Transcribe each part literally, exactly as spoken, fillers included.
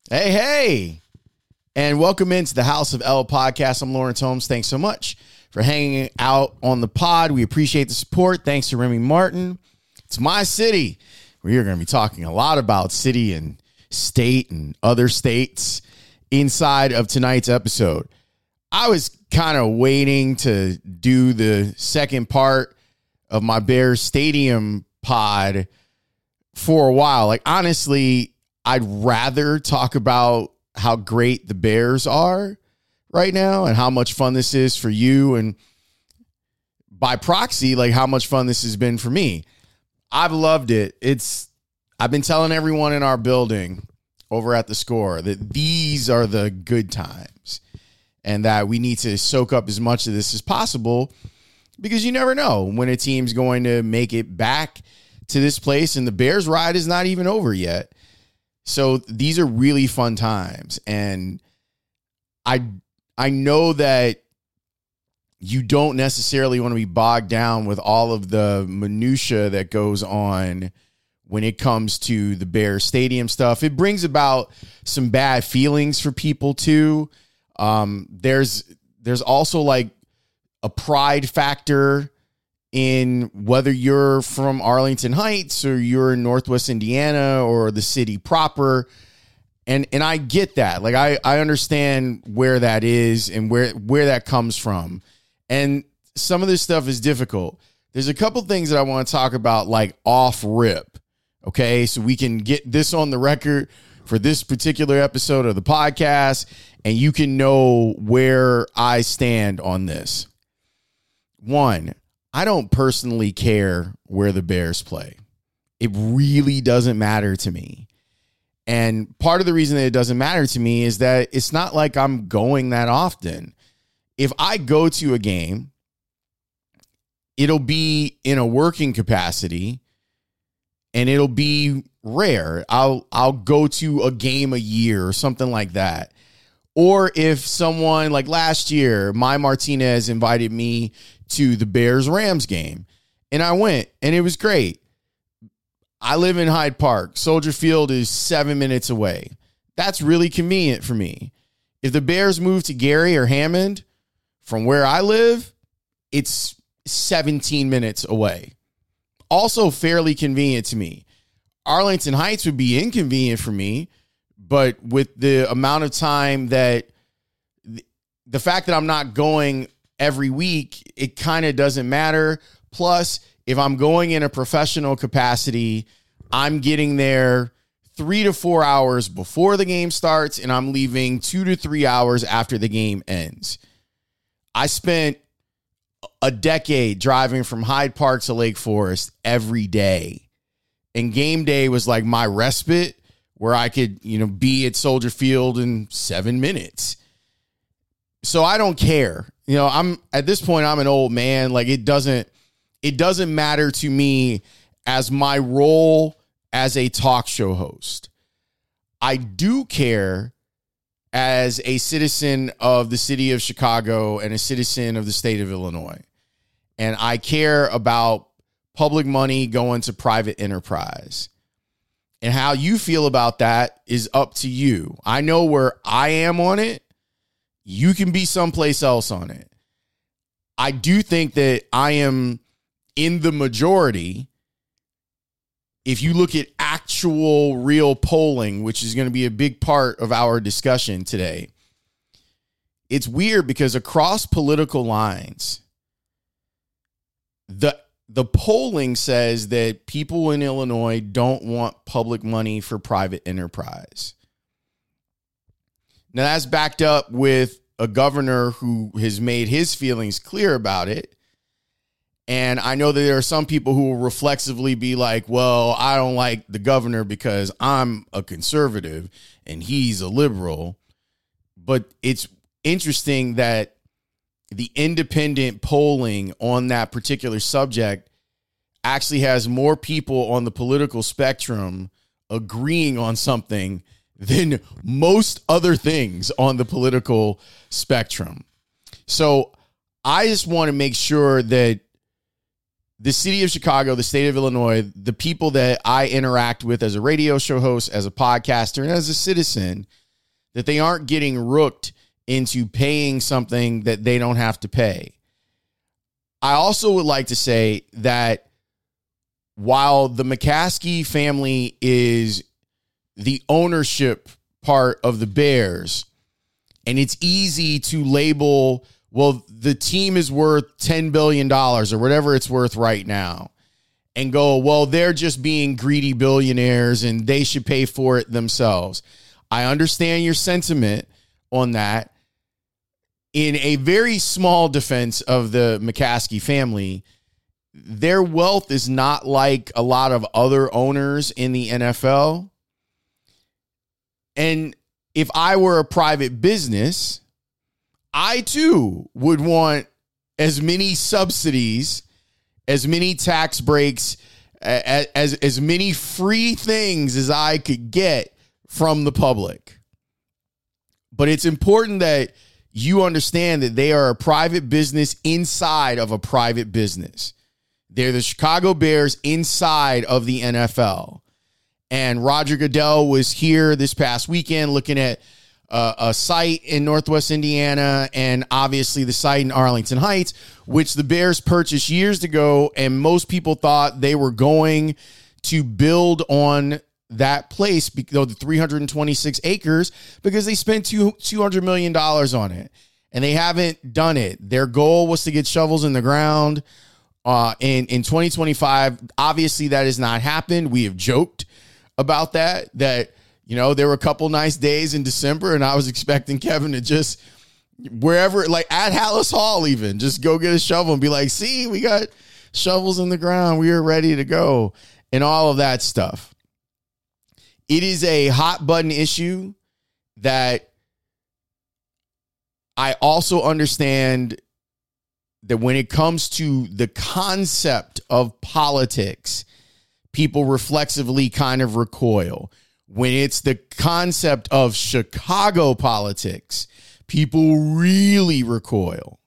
Hey, hey, and welcome into the House of L podcast. I'm Lawrence Holmes. Thanks so much for hanging out on the pod. We appreciate the support. Thanks to Remy Martin. It's my city. We are going to be talking a lot about city and state and other states inside of tonight's episode. I was kind of waiting to do the second part of my Bears Stadium pod for a while. Like, honestly, I'd rather talk about how great the Bears are right now and how much fun this is for you, and by proxy, like how much fun this has been for me. I've loved it. It's I've been telling everyone in our building over at the Score that these are the good times and that we need to soak up as much of this as possible, because you never know when a team's going to make it back to this place, and the Bears ride is not even over yet. So these are really fun times, and I I know that you don't necessarily want to be bogged down with all of the minutia that goes on when it comes to the Bears Stadium stuff. It brings about some bad feelings for people too. Um, there's there's also like a pride factor in whether you're from Arlington Heights or you're in Northwest Indiana or the city proper. And and I get that. Like, I, I understand where that is and where, where that comes from. And some of this stuff is difficult. There's a couple things that I want to talk about, like off rip. Okay. So we can get this on the record for this particular episode of the podcast, and you can know where I stand on this. One, I don't personally care where the Bears play. It really doesn't matter to me. And part of the reason that it doesn't matter to me is that it's not like I'm going that often. If I go to a game, it'll be in a working capacity and it'll be rare. I'll I'll go to a game a year or something like that. Or if someone, like last year, Mai Martinez invited me to the Bears-Rams game, and I went, and it was great. I live in Hyde Park. Soldier Field is seven minutes away. That's really convenient for me. If the Bears move to Gary or Hammond from where I live, it's seventeen minutes away. Also fairly convenient to me. Arlington Heights would be inconvenient for me, but with the amount of time that the fact that I'm not going every week, it kind of doesn't matter. Plus, if I'm going in a professional capacity, I'm getting there three to four hours before the game starts, and I'm leaving two to three hours after the game ends. I spent a decade driving from Hyde Park to Lake Forest every day, and game day was like my respite where I could, you know, be at Soldier Field in seven minutes. So I don't care. You know, I'm at this point, I'm an old man. Like, it doesn't, it doesn't matter to me as my role as a talk show host. I do care as a citizen of the city of Chicago and a citizen of the state of Illinois. And I care about public money going to private enterprise. And how you feel about that is up to you. I know where I am on it. You can be someplace else on it. I do think that I am in the majority. If you look at actual real polling, which is going to be a big part of our discussion today, it's weird because across political lines, the the polling says that people in Illinois don't want public money for private enterprise. Now, that's backed up with a governor who has made his feelings clear about it. And I know that there are some people who will reflexively be like, well, I don't like the governor because I'm a conservative and he's a liberal. But it's interesting that the independent polling on that particular subject actually has more people on the political spectrum agreeing on something than most other things on the political spectrum. So I just want to make sure that the city of Chicago, the state of Illinois, the people that I interact with as a radio show host, as a podcaster, and as a citizen, that they aren't getting rooked into paying something that they don't have to pay. I also would like to say that while the McCaskey family is the ownership part of the Bears, and it's easy to label, well, the team is worth ten billion dollars or whatever it's worth right now, and go, well, they're just being greedy billionaires and they should pay for it themselves. I understand your sentiment on that. In a very small defense of the McCaskey family, their wealth is not like a lot of other owners in the N F L. And if I were a private business, I too would want as many subsidies, as many tax breaks, as, as, as many free things as I could get from the public. But it's important that you understand that they are a private business inside of a private business. They're the Chicago Bears inside of the N F L. And Roger Goodell was here this past weekend looking at uh, a site in Northwest Indiana and obviously the site in Arlington Heights, which the Bears purchased years ago. And most people thought they were going to build on that place, because the three hundred twenty-six acres, because they spent two, $200 million on it and they haven't done it. Their goal was to get shovels in the ground uh, in, in twenty twenty-five. Obviously that has not happened. We have joked about that, that, you know, there were a couple nice days in December and I was expecting Kevin to just wherever, like at Hallis Hall, even just go get a shovel and be like, see, we got shovels in the ground. We are ready to go and all of that stuff. It is a hot button issue that I also understand that when it comes to the concept of politics, people reflexively kind of recoil. When it's the concept of Chicago politics, people really recoil.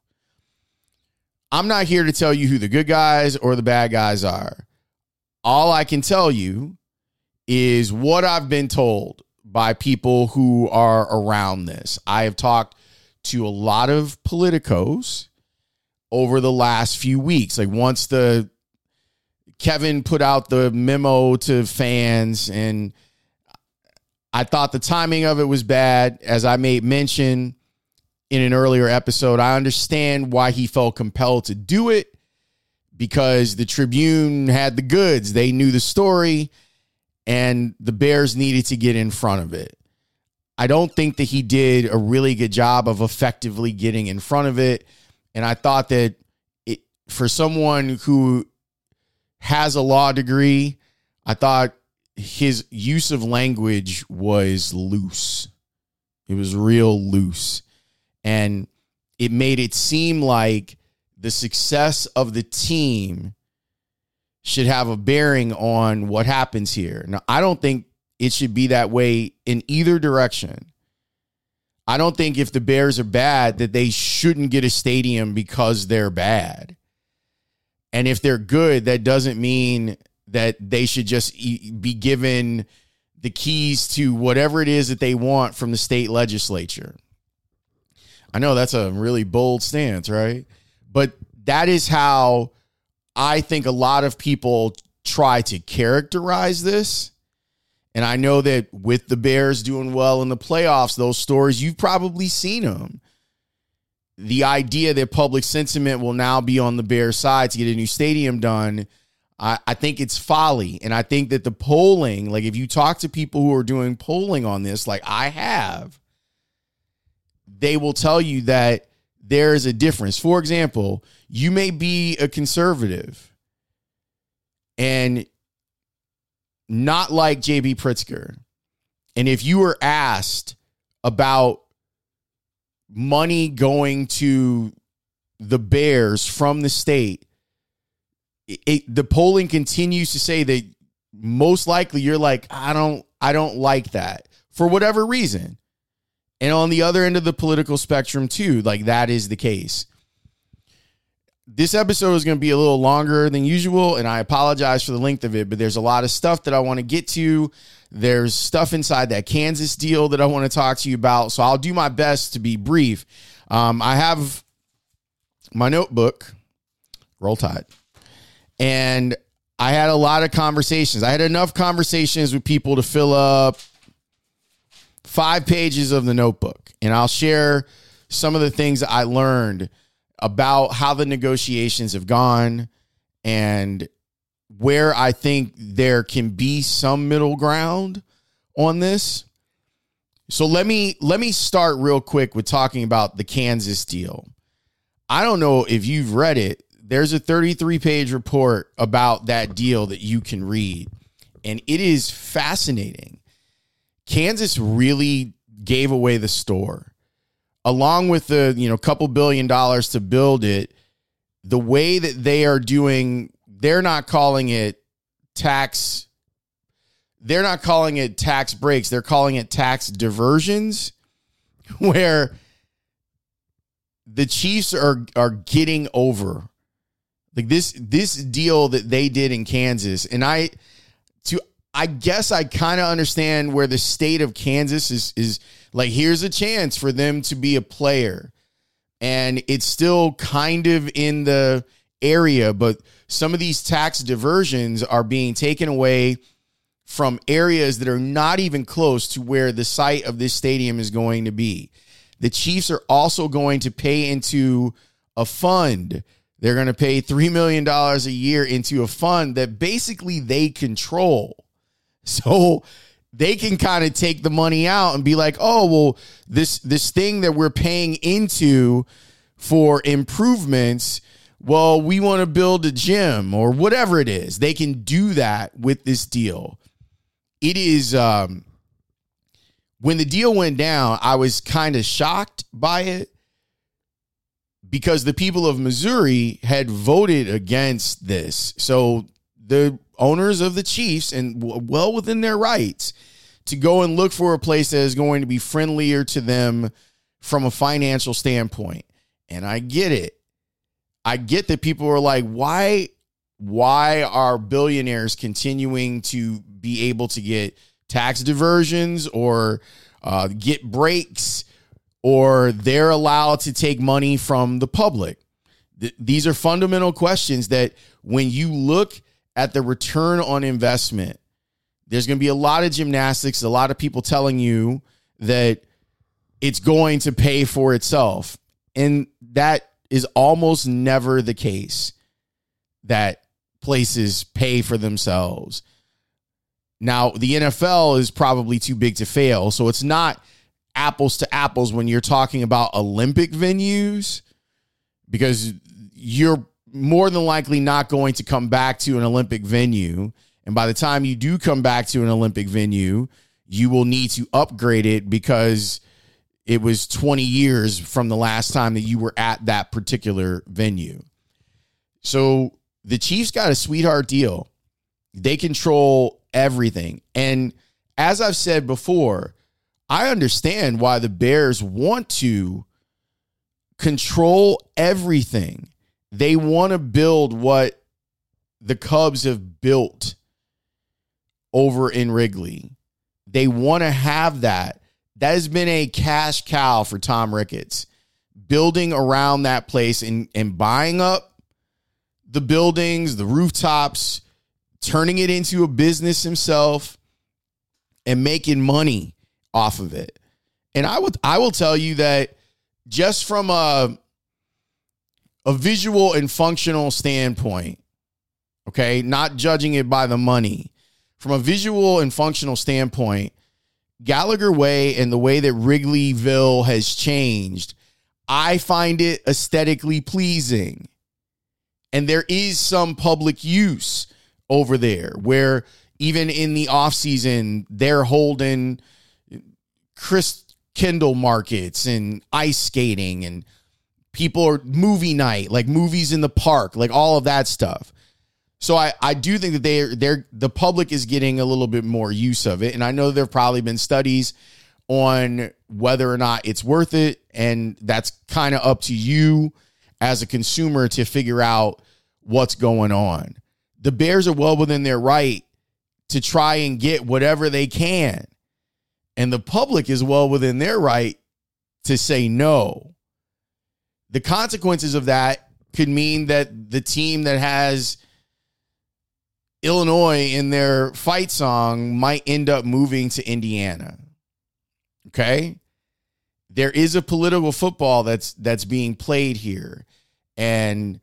I'm not here to tell you who the good guys or the bad guys are. All I can tell you is what I've been told by people who are around this. I have talked to a lot of politicos over the last few weeks. Like once the Kevin put out the memo to fans, and I thought the timing of it was bad. As I made mention in an earlier episode, I understand why he felt compelled to do it, because the Tribune had the goods. They knew the story, and the Bears needed to get in front of it. I don't think that he did a really good job of effectively getting in front of it. And I thought that it, for someone who has a law degree, I thought his use of language was loose. It was real loose. And it made it seem like the success of the team should have a bearing on what happens here. Now, I don't think it should be that way in either direction. I don't think if the Bears are bad that they shouldn't get a stadium because they're bad. And if they're good, that doesn't mean that they should just be given the keys to whatever it is that they want from the state legislature. I know that's a really bold stance, right? But that is how I think a lot of people try to characterize this. And I know that with the Bears doing well in the playoffs, those stories, you've probably seen them. The idea that public sentiment will now be on the Bears side to get a new stadium done, I, I think it's folly. And I think that the polling, like if you talk to people who are doing polling on this, like I have, they will tell you that there is a difference. For example, you may be a conservative and not like J B Pritzker. And if you were asked about money going to the Bears from the state, it, it, the polling continues to say that most likely you're like, I don't, I don't like that for whatever reason. And on the other end of the political spectrum too, like that is the case. this episode is going to be a little longer than usual, and I apologize for the length of it, but there's a lot of stuff that I want to get to. There's stuff inside that Kansas deal that I want to talk to you about, so I'll do my best to be brief. Um, I have my notebook, roll tide, and I had a lot of conversations. I had enough conversations with people to fill up five pages of the notebook, and I'll share some of the things that I learned about how the negotiations have gone and where I think there can be some middle ground on this. So let me let me start real quick with talking about the Kansas deal. I don't know if you've read it. There's a thirty-three page report about that deal that you can read, and it is fascinating. Kansas really gave away the store. Along with the, you know, couple billion dollars to build it, the way that they are doing, they're not calling it tax. They're not calling it tax breaks. They're calling it tax diversions, where the Chiefs are are getting over like this this deal that they did in Kansas. And I to I guess I kind of understand where the state of Kansas is is like, here's a chance for them to be a player. And it's still kind of in the area, but some of these tax diversions are being taken away from areas that are not even close to where the site of this stadium is going to be. The Chiefs are also going to pay into a fund. They're going to pay three million dollars a year into a fund that basically they control. So they can kind of take the money out and be like, oh, well, this this thing that we're paying into for improvements, well, we want to build a gym or whatever it is. They can do that with this deal. It is, um, when the deal went down, I was kind of shocked by it because the people of Missouri had voted against this. So the owners of the Chiefs, and well within their rights, to go and look for a place that is going to be friendlier to them from a financial standpoint. And I get it. I get that people are like, why, why are billionaires continuing to be able to get tax diversions or uh, get breaks, or they're allowed to take money from the public? Th- these are fundamental questions that when you look at the return on investment, there's going to be a lot of gymnastics, a lot of people telling you that it's going to pay for itself. And that is almost never the case, that places pay for themselves. Now, the N F L is probably too big to fail, so it's not apples to apples when you're talking about Olympic venues, because you're more than likely not going to come back to an Olympic venue. And by the time you do come back to an Olympic venue, you will need to upgrade it because it was twenty years from the last time that you were at that particular venue. So the Chiefs got a sweetheart deal. They control everything. And as I've said before, I understand why the Bears want to control everything. They want to build what the Cubs have built over in Wrigley. They want to have that. That has been a cash cow for Tom Ricketts, building around that place and, and buying up the buildings, the rooftops, turning it into a business himself and making money off of it. And I would, I will tell you that just from a, a visual and functional standpoint, okay, not judging it by the money, from a visual and functional standpoint, Gallagher Way and the way that Wrigleyville has changed, I find it aesthetically pleasing. And there is some public use over there where even in the offseason, they're holding Chris Kindle markets and ice skating, and people are movie night, like movies in the park, like all of that stuff. So I, I do think that they're, they're, the public is getting a little bit more use of it. And I know there have probably been studies on whether or not it's worth it. And that's kind of up to you as a consumer to figure out what's going on. The Bears are well within their right to try and get whatever they can. And the public is well within their right to say no. The consequences of that could mean that the team that has Illinois in their fight song might end up moving to Indiana. Okay? There is a political football that's that's being played here. And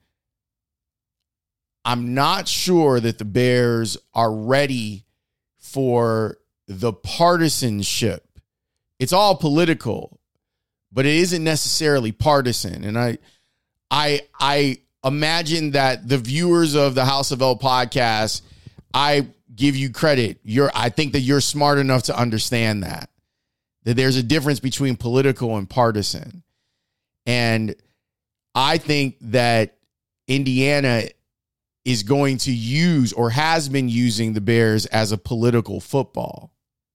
I'm not sure that the Bears are ready for the partisanship. It's all political, but it isn't necessarily partisan. And I I I imagine that the viewers of the House of L podcast, I give you credit. You're I think that you're smart enough to understand that. That there's a difference between political and partisan. And I think that Indiana is going to use or has been using the Bears as a political football.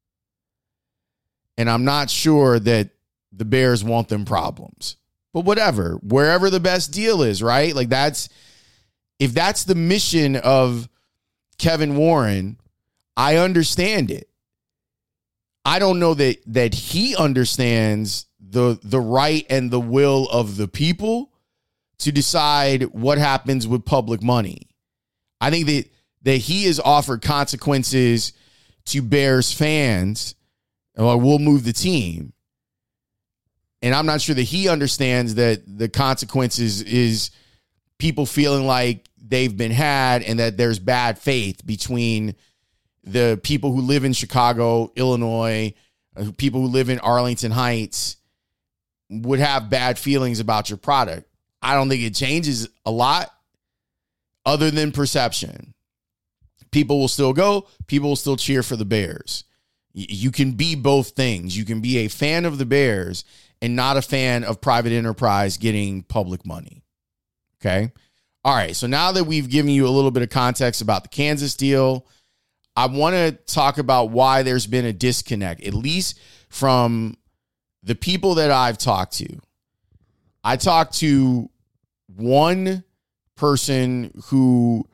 And I'm not sure that the Bears want them problems. But whatever, wherever the best deal is, right? Like that's, if that's the mission of Kevin Warren, I understand it. I don't know that that he understands the the right and the will of the people to decide what happens with public money. I think that that he has offered consequences to Bears fans. Like, we'll move the team. And I'm not sure that he understands that the consequences is people feeling like they've been had and that there's bad faith between the people who live in Chicago, Illinois, uh, people who live in Arlington Heights would have bad feelings about your product. I don't think it changes a lot other than perception. People will still go. People will still cheer for the Bears. Y- you can be both things. You can be a fan of the Bears and not a fan of private enterprise getting public money. Okay? All right, so now that we've given you a little bit of context about the Kansas deal, I want to talk about why there's been a disconnect, at least from the people that I've talked to. I talked to one person who,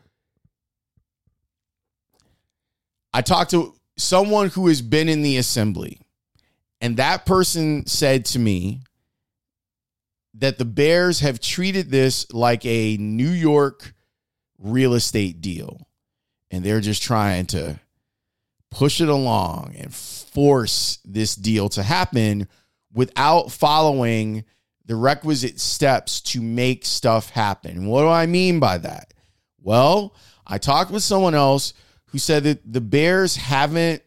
I talked to someone who has been in the assembly, and that person said to me that the Bears have treated this like a New York real estate deal. And they're just trying to push it along and force this deal to happen without following the requisite steps to make stuff happen. What do I mean by that? Well, I talked with someone else who said that the Bears haven't,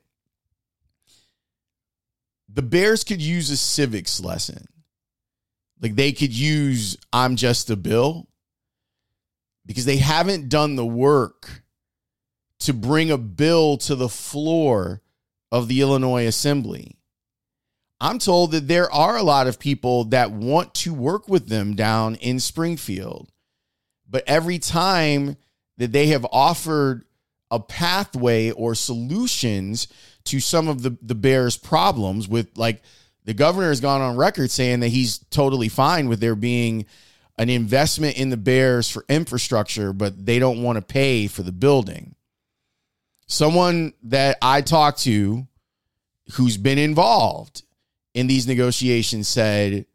the Bears could use a civics lesson. Like they could use I'm just a bill, because they haven't done the work to bring a bill to the floor of the Illinois Assembly. I'm told that there are a lot of people that want to work with them down in Springfield. But every time that they have offered a pathway or solutions to some of the, the Bears' problems with, like, the governor has gone on record saying that he's totally fine with there being an investment in the Bears for infrastructure, but they don't want to pay for the building. Someone that I talked to who's been involved in these negotiations said,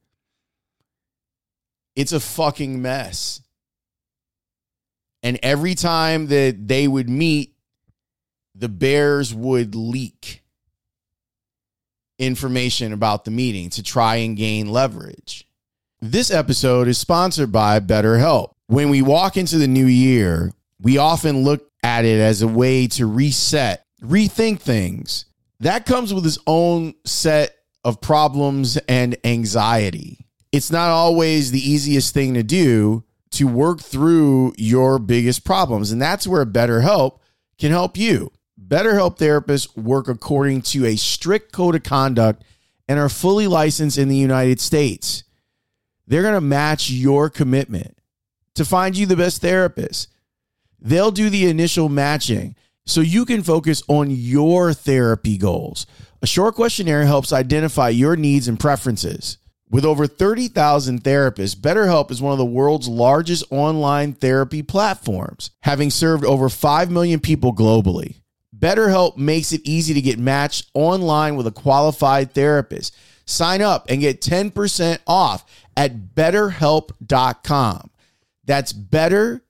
it's a fucking mess. And every time that they would meet, the Bears would leak information about the meeting to try and gain leverage. This episode is sponsored by BetterHelp. When we walk into the new year, we often look at it as a way to reset, rethink things. That comes with its own set of problems and anxiety. It's not always the easiest thing to do to work through your biggest problems, and that's where BetterHelp can help you. BetterHelp therapists work according to a strict code of conduct and are fully licensed in the United States. They're going to match your commitment to find you the best therapist. They'll do the initial matching so you can focus on your therapy goals. A short questionnaire helps identify your needs and preferences. With over thirty thousand therapists, BetterHelp is one of the world's largest online therapy platforms, having served over five million people globally. BetterHelp makes it easy to get matched online with a qualified therapist. Sign up and get ten percent off at better help dot com. That's better,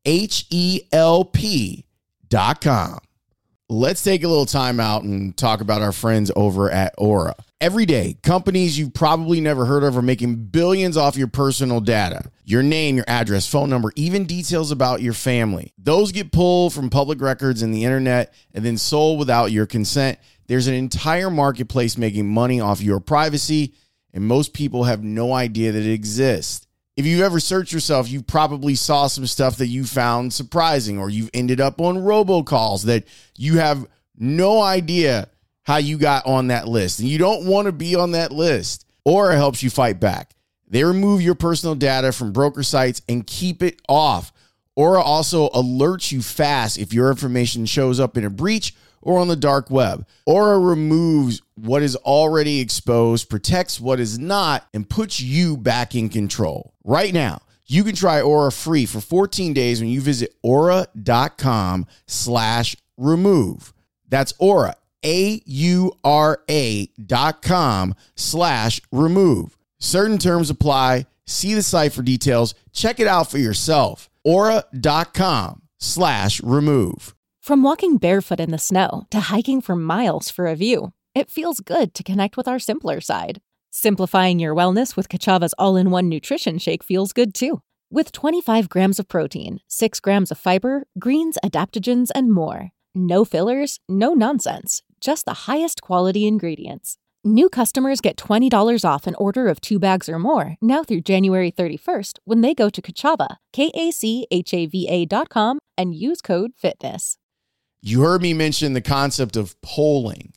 H E L P dot com. Let's take a little time out and talk about our friends over at Aura. Every day, companies you've probably never heard of are making billions off your personal data. Your name, your address, phone number, even details about your family. Those get pulled from public records and the internet and then sold without your consent. There's an entire marketplace making money off your privacy, and most people have no idea that it exists. If you've ever searched yourself, you probably saw some stuff that you found surprising, or you've ended up on robocalls that you have no idea how you got on that list, and you don't want to be on that list. Aura helps you fight back. They remove your personal data from broker sites and keep it off. Aura also alerts you fast if your information shows up in a breach or on the dark web. Aura removes what is already exposed, protects what is not, and puts you back in control. Right now, you can try Aura free for fourteen days when you visit aura.com slash remove. That's Aura, A U R A dot com slash remove. Certain terms apply. See the site for details. Check it out for yourself. Aura.com slash remove. From walking barefoot in the snow to hiking for miles for a view, it feels good to connect with our simpler side. Simplifying your wellness with Kachava's all-in-one nutrition shake feels good too. With twenty-five grams of protein, six grams of fiber, greens, adaptogens, and more. No fillers, no nonsense, just the highest quality ingredients. New customers get twenty dollars off an order of two bags or more now through January thirty-first when they go to Kachava, K A C H A V A dot com, and use code FITNESS. You heard me mention the concept of polling.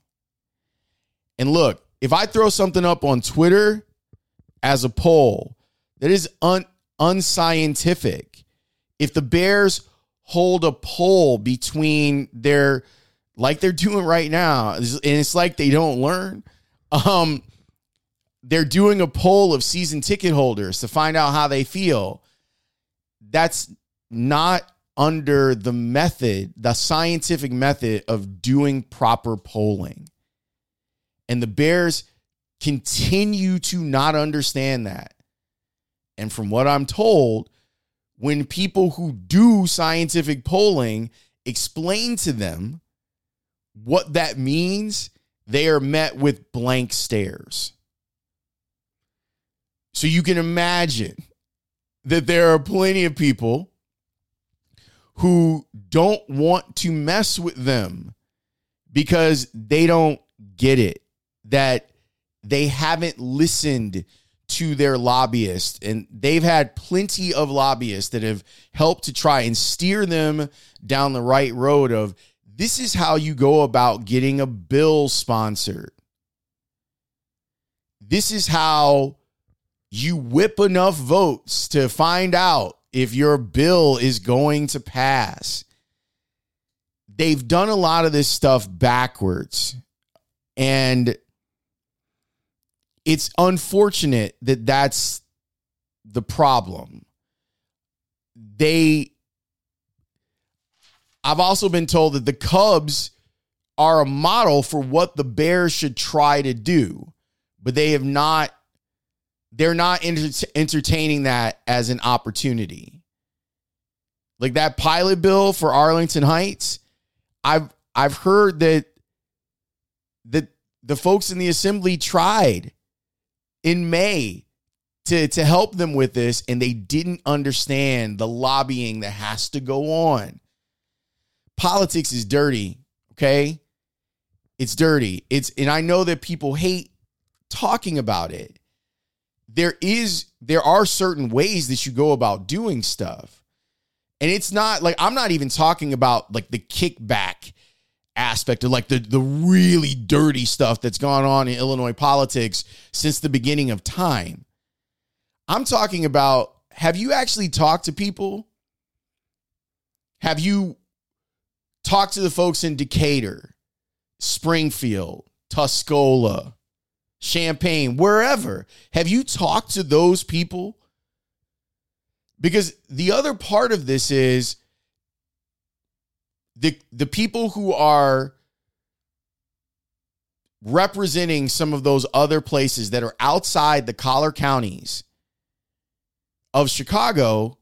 And look, if I throw something up on Twitter as a poll that is un- unscientific, if the Bears hold a poll between their, like they're doing right now, and it's like they don't learn, um, they're doing a poll of season ticket holders to find out how they feel. That's not under the method, the scientific method of doing proper polling. And the Bears continue to not understand that. And from what I'm told, when people who do scientific polling explain to them what that means, they are met with blank stares. So you can imagine that there are plenty of people who don't want to mess with them because they don't get it, that they haven't listened to their lobbyists, and they've had plenty of lobbyists that have helped to try and steer them down the right road of, this is how you go about getting a bill sponsored. This is how you whip enough votes to find out if your bill is going to pass. They've done a lot of this stuff backwards, and it's unfortunate that that's the problem. They, I've also been told that the Cubs are a model for what the Bears should try to do, but they have not, they're not enter- entertaining that as an opportunity. Like that pilot bill for Arlington Heights, I've I've heard that that the folks in the assembly tried in May to, to help them with this, and they didn't understand the lobbying that has to go on. Politics is dirty, okay? It's dirty. It's and I know that people hate talking about it. There is there are certain ways that you go about doing stuff. And it's not like, I'm not even talking about like the kickback aspect of like the, the really dirty stuff that's gone on in Illinois politics since the beginning of time. I'm talking about, have you actually talked to people? Have you talked to the folks in Decatur, Springfield, Tuscola, Champaign, wherever. Have you talked to those people? Because the other part of this is the, the people who are representing some of those other places that are outside the collar counties of Chicago,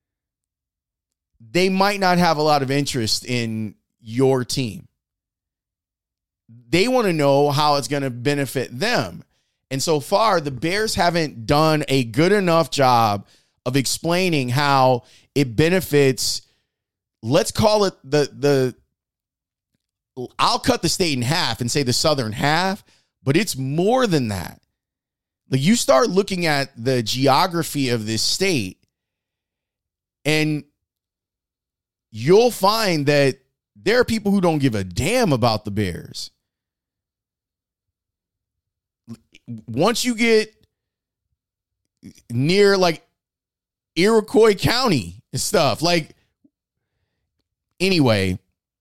they might not have a lot of interest in your team. They want to know how it's going to benefit them. And so far, the Bears haven't done a good enough job of explaining how it benefits, let's call it the, the, I'll cut the state in half and say the southern half, but it's more than that. Like, you start looking at the geography of this state, and you'll find that there are people who don't give a damn about the Bears. Once you get near like Iroquois County and stuff, like, anyway,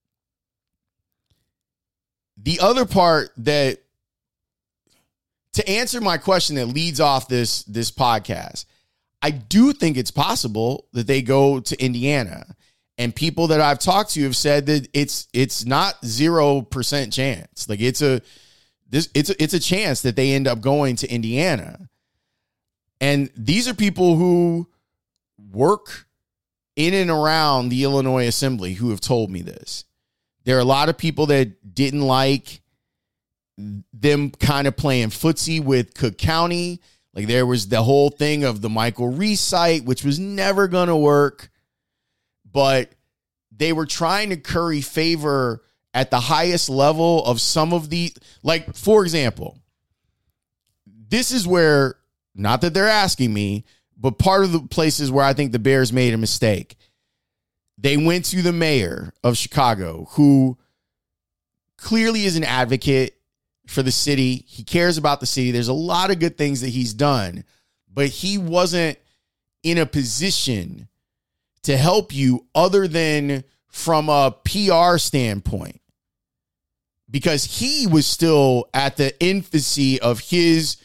the other part that, to answer my question that leads off this, this podcast, I do think it's possible that they go to Indiana. And people that I've talked to have said that it's it's not zero percent chance. Like, it's a this it's a, it's a chance that they end up going to Indiana. And these are people who work in and around the Illinois Assembly who have told me this. There are a lot of people that didn't like them kind of playing footsie with Cook County. Like, there was the whole thing of the Michael Reese site, which was never going to work. But they were trying to curry favor at the highest level of some of the, like, for example, this is where, not that they're asking me, but part of the places where I think the Bears made a mistake. They went to the mayor of Chicago, who clearly is an advocate for the city. He cares about the city. There's a lot of good things that he's done, but he wasn't in a position to help you other than from a P R standpoint, because he was still at the infancy of his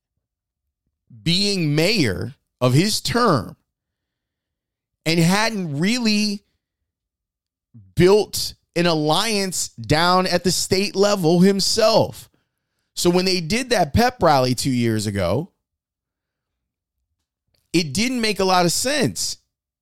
being mayor of his term and hadn't really built an alliance down at the state level himself. So when they did that pep rally two years ago, it didn't make a lot of sense.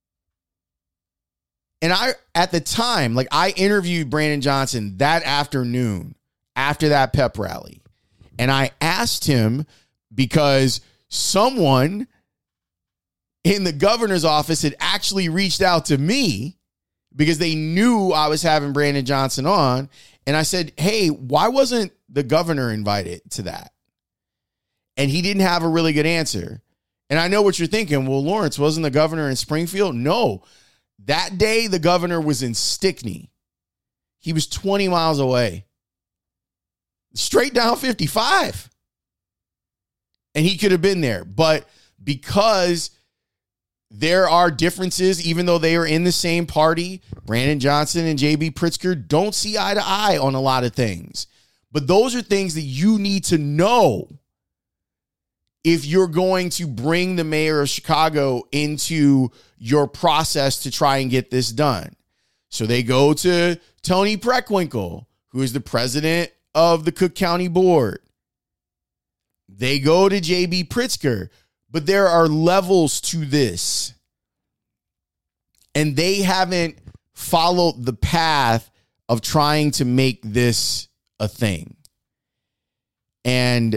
And I, at the time, like, I interviewed Brandon Johnson that afternoon after that pep rally. And I asked him, because someone in the governor's office had actually reached out to me because they knew I was having Brandon Johnson on. And I said, hey, why wasn't the governor invited to that? And he didn't have a really good answer. And I know what you're thinking. Well, Lawrence, wasn't the governor in Springfield? No. That day, the governor was in Stickney. He was twenty miles away. Straight down fifty-five. And he could have been there. But because there are differences, even though they are in the same party, Brandon Johnson and J B Pritzker don't see eye to eye on a lot of things. But those are things that you need to know if you're going to bring the mayor of Chicago into your process to try and get this done. So they go to Tony Preckwinkle, who is the president of the Cook County Board. They go to J B Pritzker, but there are levels to this. And they haven't followed the path of trying to make this a thing. And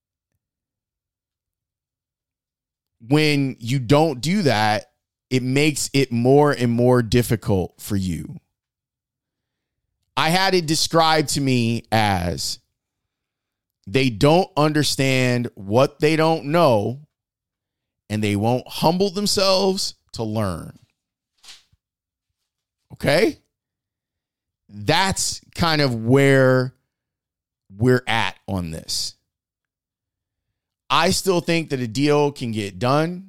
when you don't do that, it makes it more and more difficult for you. I had it described to me as they don't understand what they don't know, and they won't humble themselves to learn. Okay? That's kind of where we're at on this. I still think that a deal can get done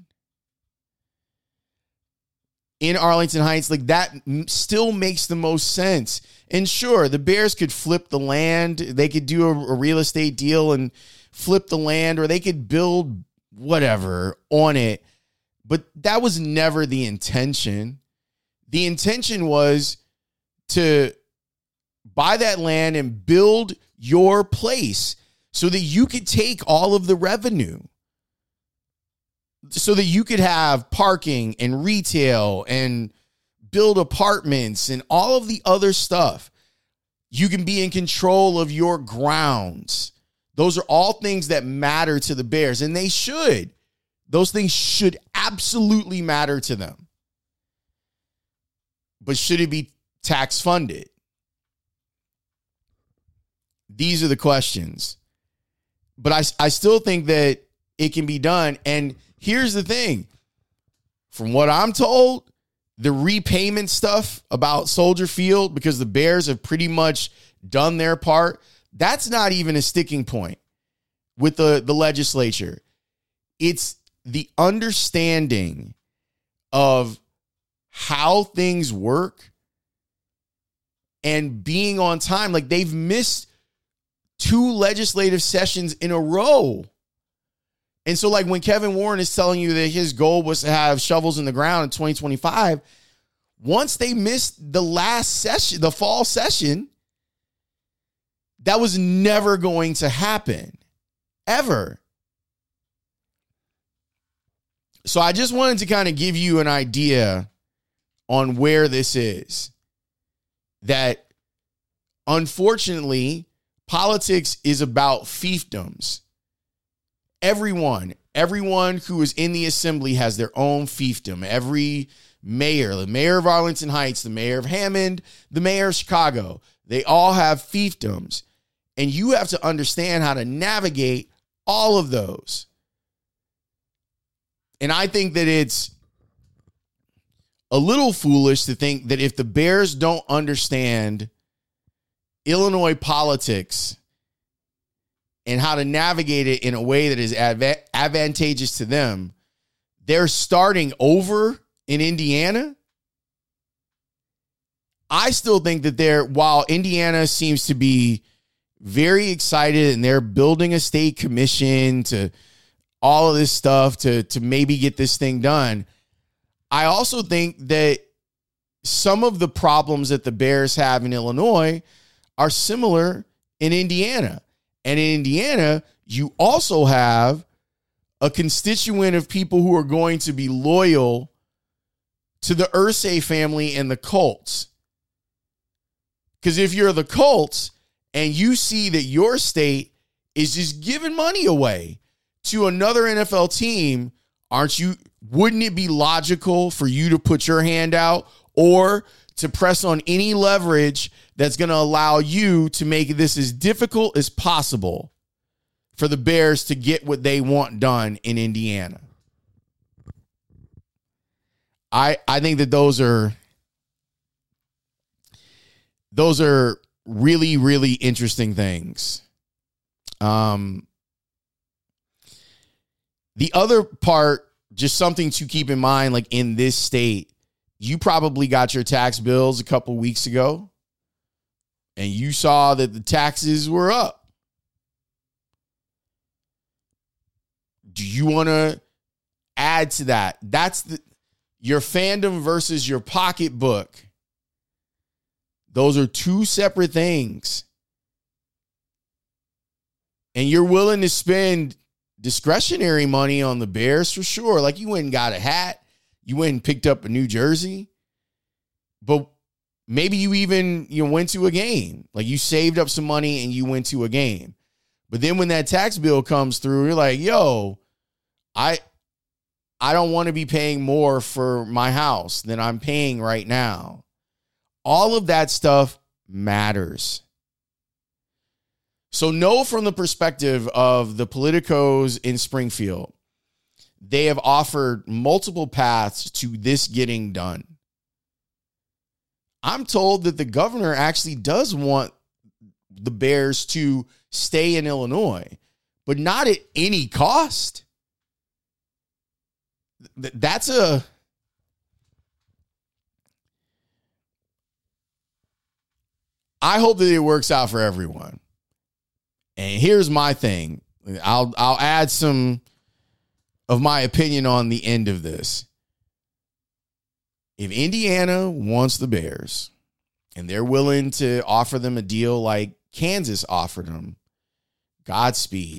in Arlington Heights. Like, that still makes the most sense. And sure, the Bears could flip the land. They could do a, a real estate deal and flip the land or they could build whatever on it. But that was never the intention. The intention was to buy that land and build your place so that you could take all of the revenue, so that you could have parking and retail and build apartments and all of the other stuff. You can be in control of your grounds. Those are all things that matter to the Bears, and they should. Those things should absolutely matter to them. But should it be tax funded? These are the questions. But I, I still think that it can be done. And here's the thing. From what I'm told, the repayment stuff about Soldier Field, because the Bears have pretty much done their part, that's not even a sticking point with the, the legislature. It's the understanding of how things work and being on time. Like, they've missed two legislative sessions in a row. And so, like, when Kevin Warren is telling you that his goal was to have shovels in the ground in twenty twenty-five, once they missed the last session, the fall session, that was never going to happen, ever. So I just wanted to kind of give you an idea on where this is. That, unfortunately, politics is about fiefdoms. Everyone, everyone who is in the assembly has their own fiefdom. Every mayor, the mayor of Arlington Heights, the mayor of Hammond, the mayor of Chicago, they all have fiefdoms. And you have to understand how to navigate all of those. And I think that it's a little foolish to think that if the Bears don't understand Illinois politics and how to navigate it in a way that is adva- advantageous to them, they're starting over in Indiana. I still think that they're, while Indiana seems to be very excited and they're building a state commission to all of this stuff to, to maybe get this thing done, I also think that some of the problems that the Bears have in Illinois are similar in Indiana. And in Indiana, you also have a constituent of people who are going to be loyal to the Irsay family and the Colts. Because if you're the Colts and you see that your state is just giving money away to another N F L team, aren't you, wouldn't it be logical for you to put your hand out or to press on any leverage that's going to allow you to make this as difficult as possible for the Bears to get what they want done in Indiana? I I think that those are those are really, really interesting things. Um, the other part, just something to keep in mind, like in this state, you probably got your tax bills a couple weeks ago and you saw that the taxes were up. Do you want to add to that? That's the, your fandom versus your pocketbook. Those are two separate things. And you're willing to spend discretionary money on the Bears for sure. Like, you went and got a hat. You went and picked up a new jersey. But maybe you even, you know, went to a game. Like, you saved up some money and you went to a game. But then when that tax bill comes through, you're like, yo, I I don't want to be paying more for my house than I'm paying right now. All of that stuff matters. So know from the perspective of the politicos in Springfield, they have offered multiple paths to this getting done. I'm told that the governor actually does want the Bears to stay in Illinois, but not at any cost. That's a... I hope that it works out for everyone. And here's my thing. I'll I'll add some of my opinion on the end of this. If Indiana wants the Bears and they're willing to offer them a deal like Kansas offered them, Godspeed.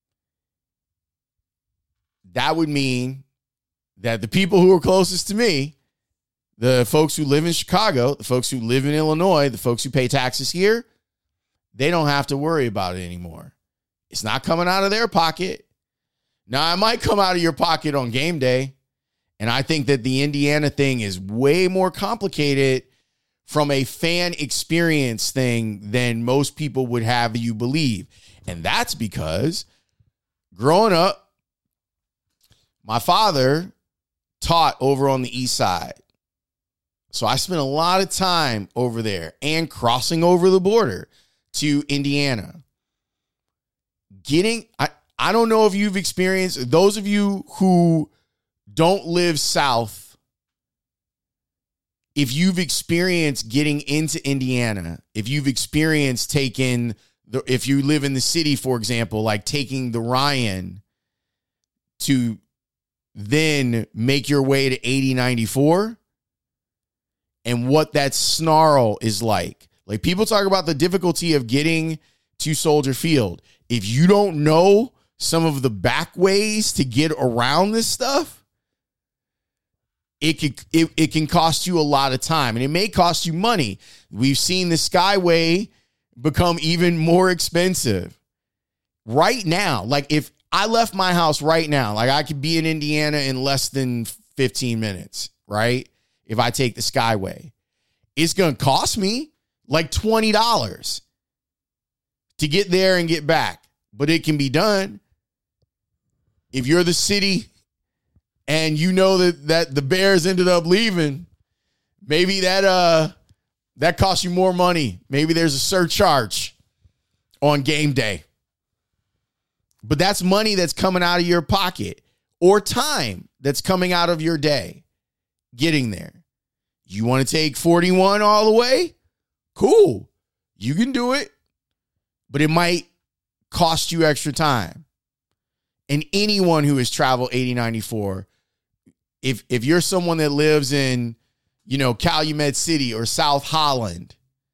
That would mean that the people who are closest to me, the folks who live in Chicago, the folks who live in Illinois, the folks who pay taxes here, they don't have to worry about it anymore. It's not coming out of their pocket. Now, it might come out of your pocket on game day. And I think that the Indiana thing is way more complicated from a fan experience thing than most people would have you believe. And that's because growing up, my father taught over on the east side. So I spent a lot of time over there and crossing over the border to Indiana. Getting, I, I don't know if you've experienced, those of you who don't live south, if you've experienced getting into Indiana, if you've experienced taking, the, if you live in the city, for example, like taking the Ryan to then make your way to eighty ninety-four, and what that snarl is like. Like, people talk about the difficulty of getting to Soldier Field. If you don't know some of the back ways to get around this stuff, it can, it, it can cost you a lot of time, and it may cost you money. We've seen the Skyway become even more expensive. Right now, like if I left my house right now, like I could be in Indiana in less than fifteen minutes, right? If I take the Skyway, it's going to cost me like twenty dollars to get there and get back, but it can be done. If you're the city and you know that, that the Bears ended up leaving, maybe that, uh, that costs you more money. Maybe there's a surcharge on game day. But that's money that's coming out of your pocket, or time that's coming out of your day getting there. You want to take forty-one all the way? Cool. You can do it. But it might cost you extra time. And anyone who has traveled eighty ninety-four, if if you're someone that lives in, you know, Calumet City or South Holland,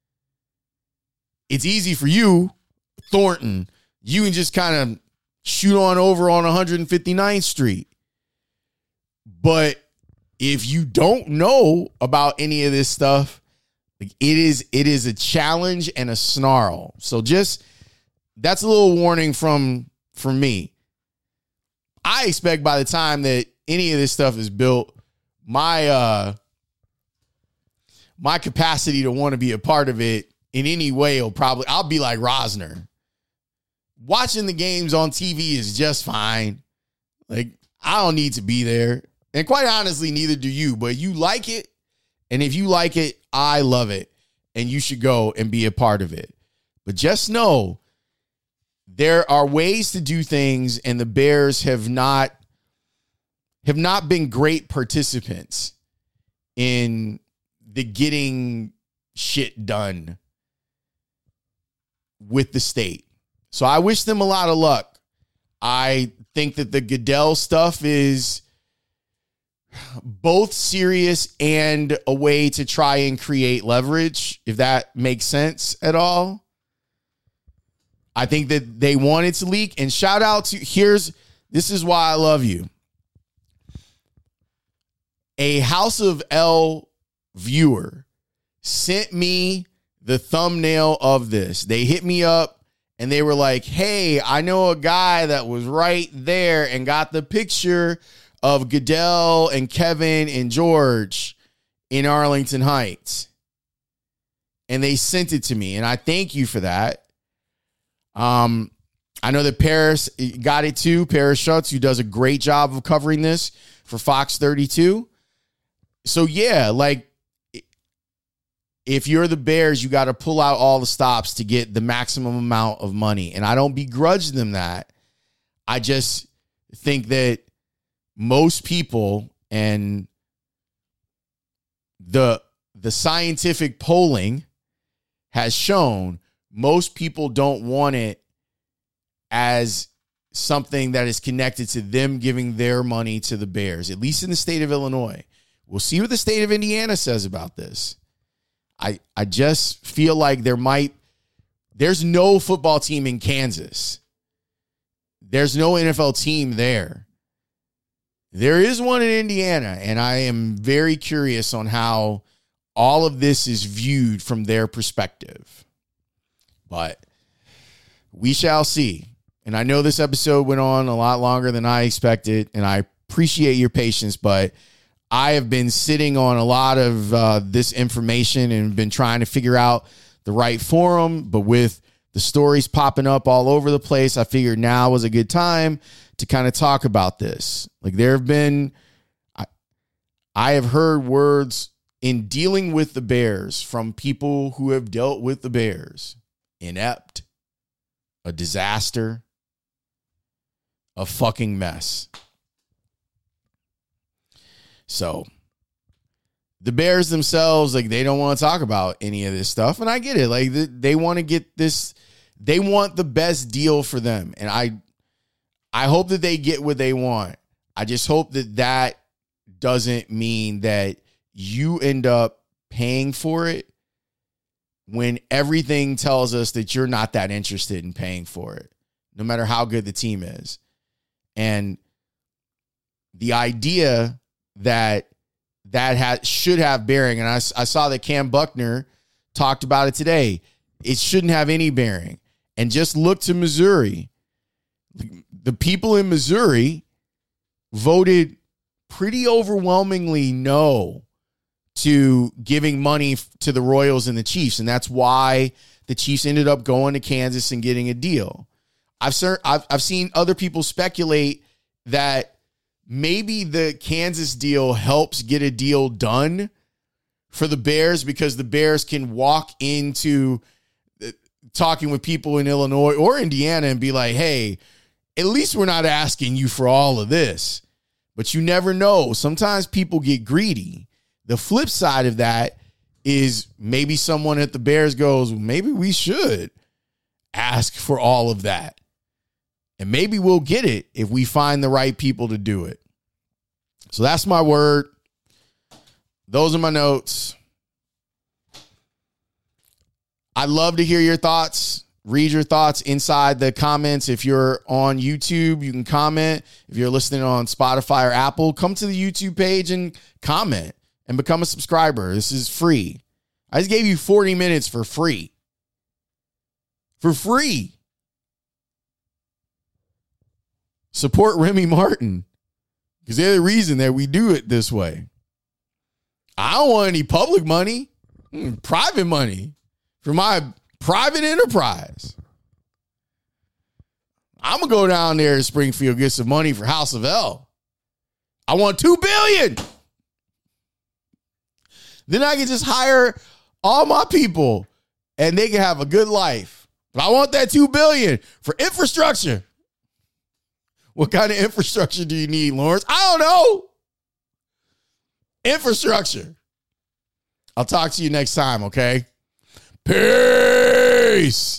it's easy for you, Thornton. You can just kind of shoot on over on one hundred fifty-ninth Street. But if you don't know about any of this stuff, like it is it is a challenge and a snarl. So just, that's a little warning from from me. I expect by the time that any of this stuff is built, my uh my capacity to want to be a part of it in any way will probably, I'll be like Rosner. Watching the games on T V is just fine. Like, I don't need to be there. And quite honestly, neither do you. But you like it. And if you like it, I love it. And you should go and be a part of it. But just know, there are ways to do things, and the Bears have not, have not been great participants in the getting shit done with the state. So I wish them a lot of luck. I think that the Goodell stuff is both serious and a way to try and create leverage, if that makes sense at all. I think that they wanted to leak. And shout out to, here's, this is why I love you. A House of L viewer sent me the thumbnail of this. They hit me up and they were like, hey, I know a guy that was right there and got the picture of Goodell and Kevin and George in Arlington Heights. And they sent it to me. And I thank you for that. Um, I know that Paris got it too. Paris Schutz, who does a great job of covering this for Fox thirty-two. So yeah, like, if you're the Bears, you got to pull out all the stops to get the maximum amount of money. And I don't begrudge them that. I just think that most people, and the the scientific polling has shown, most people don't want it as something that is connected to them giving their money to the Bears, at least in the state of Illinois. We'll see what the state of Indiana says about this. I I just feel like there might, there's no football team in Kansas. There's no N F L team there. There is one in Indiana, and I am very curious on how all of this is viewed from their perspective. But we shall see. And I know this episode went on a lot longer than I expected, and I appreciate your patience, but I have been sitting on a lot of uh, this information and been trying to figure out the right forum, but with the stories popping up all over the place, I figured now was a good time to kind of talk about this. Like there have been, I, I have heard words in dealing with the Bears from people who have dealt with the Bears. Inept, a disaster, a fucking mess. So the Bears themselves, like they don't want to talk about any of this stuff. And I get it. Like they, they want to get this, they want the best deal for them. And I, I hope that they get what they want. I just hope that that doesn't mean that you end up paying for it when everything tells us that you're not that interested in paying for it, no matter how good the team is. And the idea that that ha- should have bearing, and I, I saw that Cam Buckner talked about it today, it shouldn't have any bearing. And just look to Missouri. The people in Missouri voted pretty overwhelmingly no to giving money to the Royals and the Chiefs. And that's why the Chiefs ended up going to Kansas and getting a deal. I've, I've, I've seen other people speculate that maybe the Kansas deal helps get a deal done for the Bears because the Bears can walk into talking with people in Illinois or Indiana and be like, hey, at least we're not asking you for all of this. But you never know. Sometimes people get greedy. The flip side of that is maybe someone at the Bears goes, maybe we should ask for all of that. And maybe we'll get it if we find the right people to do it. So that's my word. Those are my notes. I'd love to hear your thoughts. Read your thoughts inside the comments. If you're on YouTube, you can comment. If you're listening on Spotify or Apple, come to the YouTube page and comment and become a subscriber. This is free. I just gave you forty minutes for free. For free. Support Remy Martin because they're the reason that we do it this way. I don't want any public money, private money for my private enterprise. I'm going to go down there to Springfield, get some money for House of L. I want two billion dollars. Then I can just hire all my people and they can have a good life. But I want that two billion dollars for infrastructure. What kind of infrastructure do you need, Lawrence? I don't know. Infrastructure. I'll talk to you next time, okay? Peace.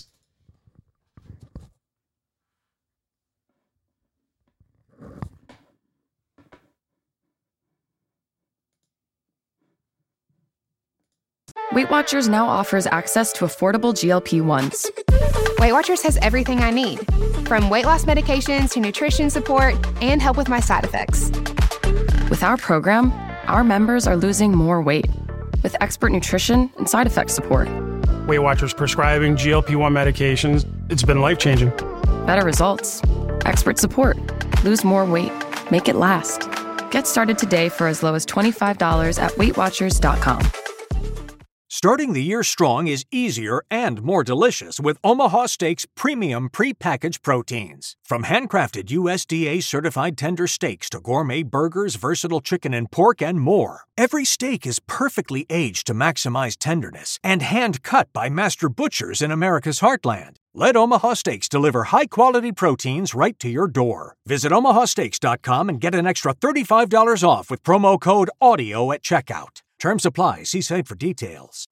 Weight Watchers now offers access to affordable G L P ones. Weight Watchers has everything I need, from weight loss medications to nutrition support and help with my side effects. With our program, our members are losing more weight with expert nutrition and side effect support. Weight Watchers prescribing G L P one medications, it's been life-changing. Better results, expert support, lose more weight, make it last. Get started today for as low as twenty-five dollars at weight watchers dot com. Starting the year strong is easier and more delicious with Omaha Steaks premium pre-packaged proteins. From handcrafted U S D A-certified tender steaks to gourmet burgers, versatile chicken and pork, and more, every steak is perfectly aged to maximize tenderness and hand-cut by master butchers in America's heartland. Let Omaha Steaks deliver high-quality proteins right to your door. Visit omaha steaks dot com and get an extra thirty-five dollars off with promo code AUDIO at checkout. Terms apply. See site for details.